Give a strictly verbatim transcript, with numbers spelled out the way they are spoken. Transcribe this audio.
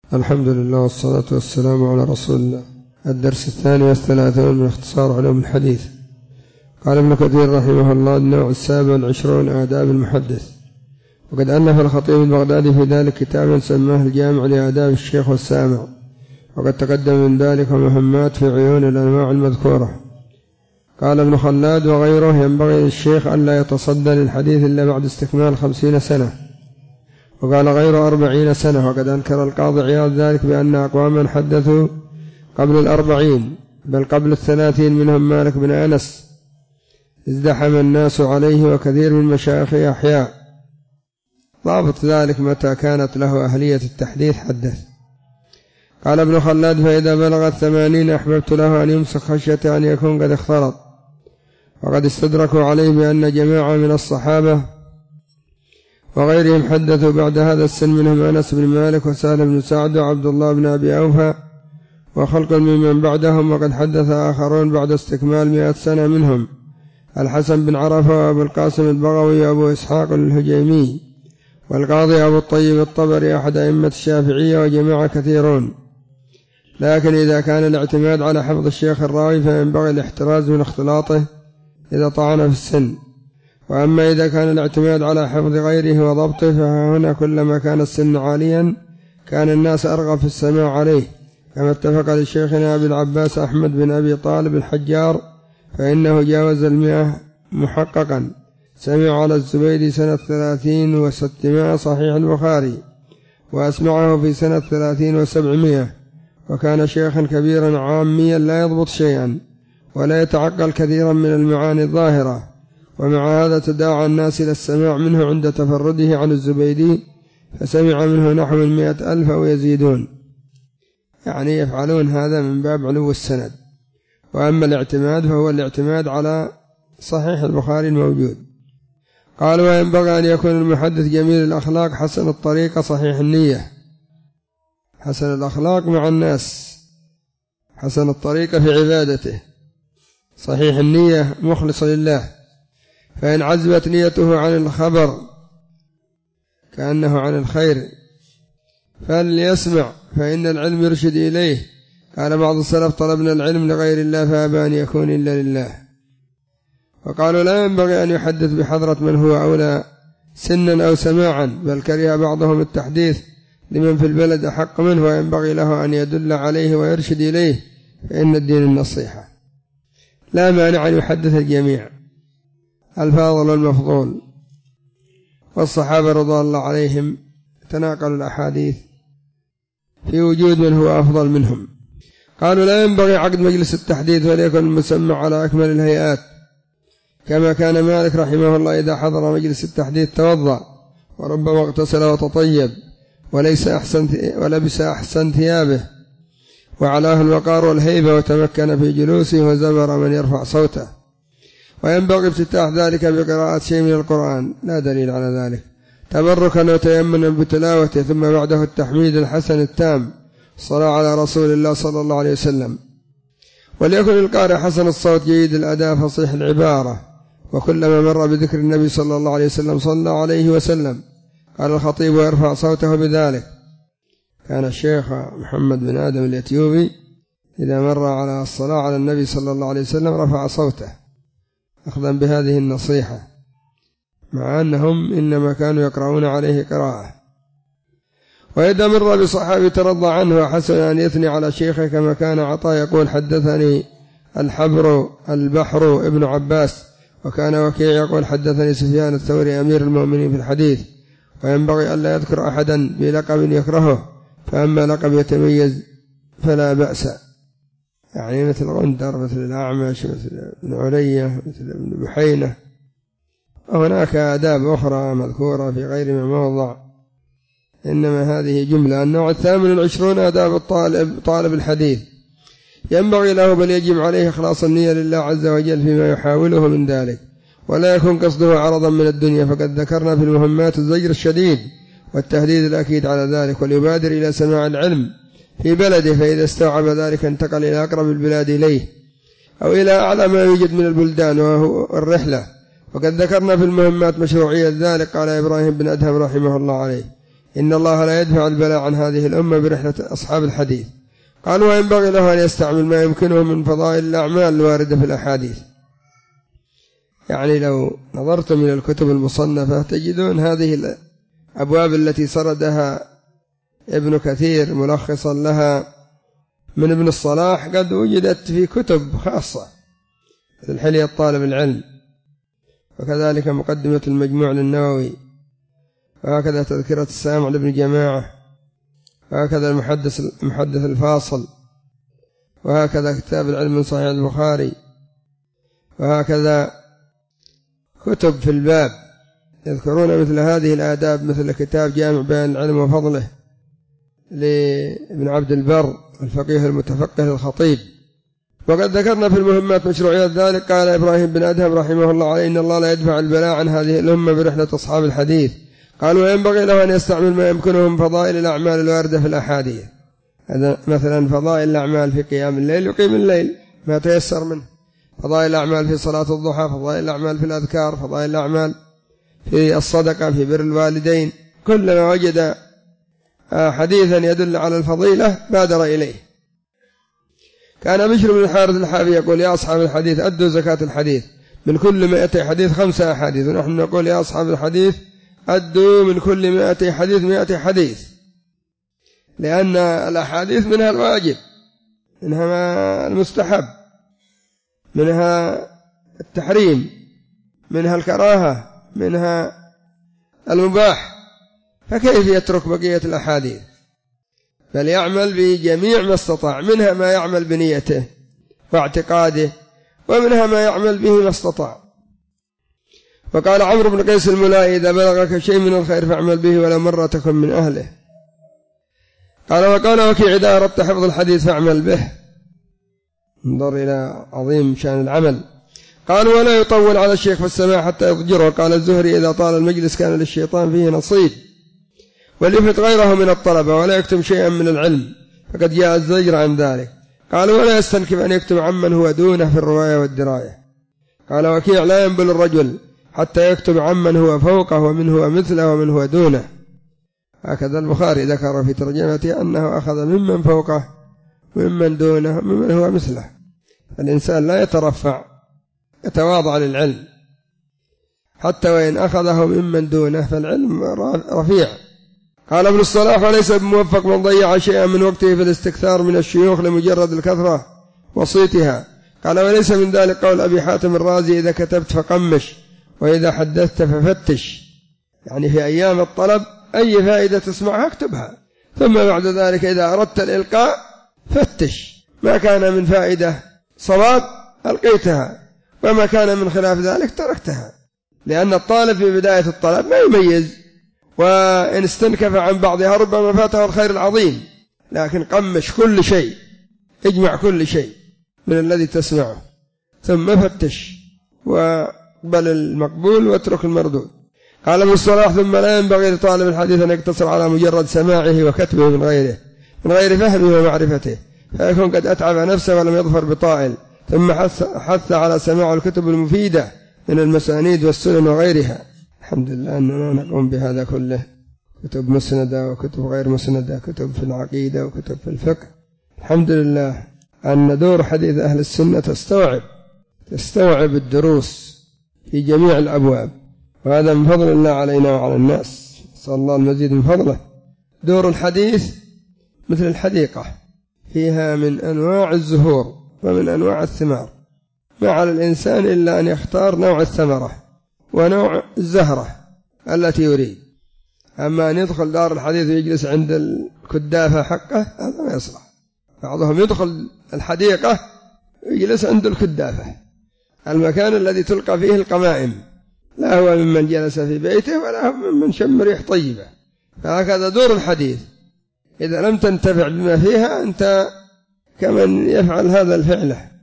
الحمد لله والصلاة والسلام على رسول الله. الدرس الثاني والثلاثون من اختصار علوم الحديث. قال ابن كثير رحمه الله: النوع السابع والعشرون آداب المحدث. وقد ألف الخطيب البغدادي في ذلك كتابا سماه الجامع لآداب الشيخ والسامع، وقد تقدم من ذلك مهمات في عيون الأنواع المذكورة. قال ابن خلاد وغيره: ينبغي للشيخ ألا يتصدى للحديث إلا بعد استكمال خمسين سنة، وقال غير أربعين سنة. وقد أنكر القاضي عياض ذلك بأن أقواما حدثوا قبل الأربعين، بل قبل الثلاثين، منهم مالك بن أنس ازدحم الناس عليه، وكثير من مشايخه أحياء. ضابط ذلك متى كانت له أهلية التحديث حدث. قال ابن خلاد: فإذا بلغ الثمانين أحببت له أن يمسك خشية أن يكون قد اختلط. وقد استدركوا عليه بأن جماعة من الصحابة وغيرهم حدثوا بعد هذا السن، منهم أنس بن مالك وسهل بن سعد وعبد الله بن أبي أوفى وخلق ممن بعدهم. وقد حدث آخرون بعد استكمال مئة سنة، منهم الحسن بن عرفة وأبو القاسم البغوي وأبو إسحاق الهجيمي والقاضي أبو الطيب الطبري أحد أئمة الشافعية وجماعة كثيرون. لكن إذا كان الاعتماد على حفظ الشيخ الراوي فينبغي الاحتراز من اختلاطه إذا طعن في السن. وأما إذا كان الاعتماد على حفظ غيره وضبطه فهنا كلما كان السن عاليا كان الناس أرغب في السماع عليه، كما اتفق لشيخنا أبي العباس أحمد بن أبي طالب الحجار، فإنه جاوز المئة محققا. سمع على الزبيدي سنة ثلاثين وستمائة صحيح البخاري، وأسمعه في سنة ثلاثين وسبعمائة، وكان شيخا كبيرا عاميا لا يضبط شيئا ولا يتعقل كثيرا من المعاني الظاهرة. ومع هذا تداعى الناس إلى السماع منه عند تفرده عن الزبيدي، فسمع منه نحو من مئة ألف أو يزيدون، يعني يفعلون هذا من باب علو السند. وأما الاعتماد فهو الاعتماد على صحيح البخاري الموجود. قال: وينبغي أن يكون المحدث جميل الأخلاق حسن الطريقة صحيح النية. حسن الأخلاق مع الناس، حسن الطريقة في عبادته، صحيح النية مخلص لله. فإن عزبت نيته عن الخبر كأنه عن الخير فليسمع، فإن العلم يرشد إليه. قال بعض السلف: طلبنا العلم لغير الله فأبى أن يكون إلا لله. وقالوا: لا ينبغي أن يحدث بحضرة من هو أولى سنا أو سماعا، بل كره بعضهم التحديث لمن في البلد أحق منه، وينبغي له أن يدل عليه ويرشد إليه، فإن الدين النصيحة. لا مانع أن يحدث الجميع، الفاضل والمفضول. والصحابة رضي الله عليهم تناقلوا الأحاديث في وجود من هو أفضل منهم. قالوا: لا ينبغي عقد مجلس التحديث وليكن المسمع على أكمل الهيئات، كما كان مالك رحمه الله إذا حضر مجلس التحديث توضأ وربما اغتسل وتطيب وليس أحسن ولبس أحسن ثيابه وعلاه الوقار والهيبة، وتمكن في جلوسه وزبر من يرفع صوته. وينبغي افتتاح ذلك بقراءة شيء من القرآن، لا دليل على ذلك، تبركا وتيمنا بتلاوته، ثم بعده التحميد الحسن التام، الصلاة على رسول الله صلى الله عليه وسلم. وليكن القارئ حسن الصوت جيد الأداء فصيح العبارة، وكلما مر بذكر النبي صلى الله عليه وسلم صلى عليه وسلم. قال الخطيب: ويرفع صوته بذلك. كان الشيخ محمد بن آدم اليتيوبي إذا مر على الصلاة على النبي صلى الله عليه وسلم رفع صوته أخذا بهذه النصيحة، مع أنهم إنما كانوا يقرؤون عليه قراءة. وإذا مر بصحابي ترضى عنه وحسن أن يثني على شيخه، كما كان عطاء يقول: حدثني الحبر البحر ابن عباس، وكان وكيع يقول: حدثني سفيان الثوري أمير المؤمنين في الحديث. وينبغي ألا يذكر أحدا بلقب يكرهه، فأما لقب يتميز فلا بأس، يعني مثل غندر، مثل الأعمش، مثل ابن علية، مثل ابن بحينة. وهناك آداب أخرى مذكورة في غير ما موضع، إنما هذه جملة. النوع الثامن والعشرون آداب الطالب طالب الحديث. ينبغي له بل يجب عليه إخلاص النية لله عز وجل فيما يحاوله من ذلك، ولا يكون قصده عرضا من الدنيا، فقد ذكرنا في المهمات الزجر الشديد والتهديد الأكيد على ذلك. وليبادر إلى سماع العلم في بلده، فإذا استوعب ذلك انتقل إلى أقرب البلاد إليه أو إلى أعلى ما يوجد من البلدان وهو الرحلة. وقد ذكرنا في المهمات مشروعية ذلك. قال إبراهيم بن أدهم رحمه الله عليه: إن الله لا يدفع البلاء عن هذه الأمة برحلة أصحاب الحديث. قالوا وينبغي له أن يستعمل ما يمكنه من فضائل الأعمال الواردة في الأحاديث. يعني لو نظرتم إلى الكتب المصنفة تجدون هذه الأبواب التي سردها ابن كثير ملخصا لها من ابن الصلاح قد وجدت في كتب خاصة مثل حلية طالب العلم، وكذلك مقدمة المجموع للنووي، وهكذا تذكرة السامع لابن جماعة، وهكذا المحدث المحدث الفاصل، وهكذا كتاب العلم من صحيح البخاري، وهكذا كتب في الباب يذكرون مثل هذه الآداب، مثل كتاب جامع بيان العلم وفضله لابن عبد البر الفقيه المتفقه الخطيب. وقد ذكرنا في المهمات مشروعيات ذلك. قال إبراهيم بن أدهم رحمه الله عليه: إن الله لا يدفع البلاء عن هذه الأمة برحلة أصحاب الحديث. قالوا وينبغي له أن يستعمل ما يمكنه من فضائل الأعمال الواردة في الأحاديث. هذا مثلا فضائل الأعمال في قيام الليل يقيم الليل ما تيسر منه، فضائل الأعمال في صلاة الضحى، فضائل الأعمال في الأذكار، فضائل الأعمال في الصدقة، في بر الوالدين. كلما وجد حديثا يدل على الفضيلة بادر إليه. كان بشر بن الحارث الحافي يقول: يا أصحاب الحديث أدوا زكاة الحديث، من كل مئة حديث خمسة أحاديث. ونحن نقول: يا أصحاب الحديث أدوا من كل مئة حديث مئة حديث، لأن الأحاديث منها الواجب، منها المستحب، منها التحريم، منها الكراهة، منها المباح، فكيف يترك بقية الأحاديث؟ بل يعمل بجميع ما استطاع، منها ما يعمل بنيته واعتقاده، ومنها ما يعمل به ما استطاع. وقال عمرو بن قيس الملائي: إذا بلغك شيء من الخير فاعمل به ولو مرة تكن من أهله. قال وقال وكيع: إذا أردت حفظ الحديث فاعمل به. انظر إلى عظيم شأن العمل. قال ولا يطول على الشيخ في السماع حتى يضجره. قال الزهري: إذا طال المجلس كان للشيطان فيه نصيب. وليفت غيره من الطلبة ولا يكتم شيئا من العلم، فقد جاء الزجر عن ذلك. قال ولا يستنكف أن يكتم عمن هو دونه في الرواية والدراية. قال وكيع: لا ينبل الرجل حتى يكتب عمن هو فوقه ومن هو مثله ومن هو دونه. هكذا البخاري ذكر في ترجمته أنه أخذ ممن فوقه وممن دونه ومن هو مثله. الإنسان لا يترفع، يتواضع للعلم، حتى وإن أخذه ممن دونه فالعلم رفيع. قال ابن الصلاح: وليس بموفق من ضيع شيئا من وقته في الاستكثار من الشيوخ لمجرد الكثرة وصيتها. قال وليس من ذلك قول أبي حاتم الرازي: إذا كتبت فقمش، وإذا حدثت ففتش. يعني في أيام الطلب أي فائدة تسمعها اكتبها، ثم بعد ذلك إذا أردت الإلقاء فتش، ما كان من فائدة صواب ألقيتها، وما كان من خلاف ذلك تركتها. لأن الطالب في بداية الطلب ما يميز، وإن استنكف عن بعضها ربما فاته الخير العظيم. لكن قمش كل شيء، اجمع كل شيء من الذي تسمعه، ثم فتش وقبل المقبول واترك المردود. قال ابن الصلاح: ثم لا ينبغي لطالب الحديث أن يقتصر على مجرد سماعه وكتبه من غيره من غير فهمه ومعرفته، فيكون قد أتعب نفسه ولم يظفر بطائل. ثم حث, حث على سماع الكتب المفيدة من المسانيد والسنن وغيرها. الحمد لله أننا نقوم بهذا كله، كتب مسندة وكتب غير مسندة، كتب في العقيدة وكتب في الفقه. الحمد لله أن دور حديث أهل السنة تستوعب تستوعب الدروس في جميع الأبواب، وهذا من فضل الله علينا وعلى الناس، صلى الله المزيد من فضله. دور الحديث مثل الحديقة، فيها من أنواع الزهور ومن أنواع الثمار، ما على الإنسان إلا أن يختار نوع الثمرة ونوع الزهرة التي يريد. أما أن يدخل دار الحديث ويجلس عند الكدافة حقه هذا ما يصلح. بعضهم يدخل الحديقة ويجلس عند الكدافة، المكان الذي تلقى فيه القمائم، لا هو ممن جلس في بيته ولا هو ممن شم ريح طيبة. فهكذا دور الحديث، إذا لم تنتفع بما فيها أنت كمن يفعل هذا الفعل.